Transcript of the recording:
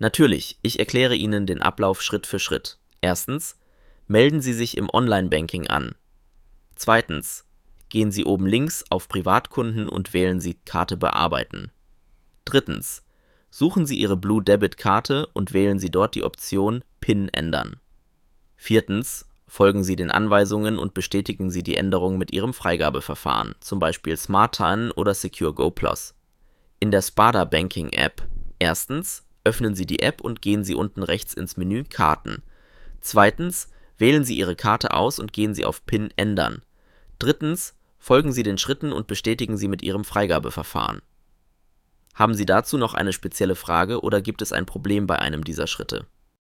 Natürlich, ich erkläre Ihnen den Ablauf Schritt für Schritt. Erstens, melden Sie sich im Online-Banking an. Zweitens, gehen Sie oben links auf Privatkunden und wählen Sie Karte bearbeiten. Drittens, suchen Sie Ihre Blue Debit Karte und wählen Sie dort die Option PIN ändern. Viertens, folgen Sie den Anweisungen und bestätigen Sie die Änderung mit Ihrem Freigabeverfahren, zum Beispiel SmartTAN oder Secure Go Plus. In der Spada Banking App. Erstens, öffnen Sie die App und gehen Sie unten rechts ins Menü Karten. Zweitens, wählen Sie Ihre Karte aus und gehen Sie auf PIN ändern. Drittens, folgen Sie den Schritten und bestätigen Sie mit Ihrem Freigabeverfahren. Haben Sie dazu noch eine spezielle Frage oder gibt es ein Problem bei einem dieser Schritte?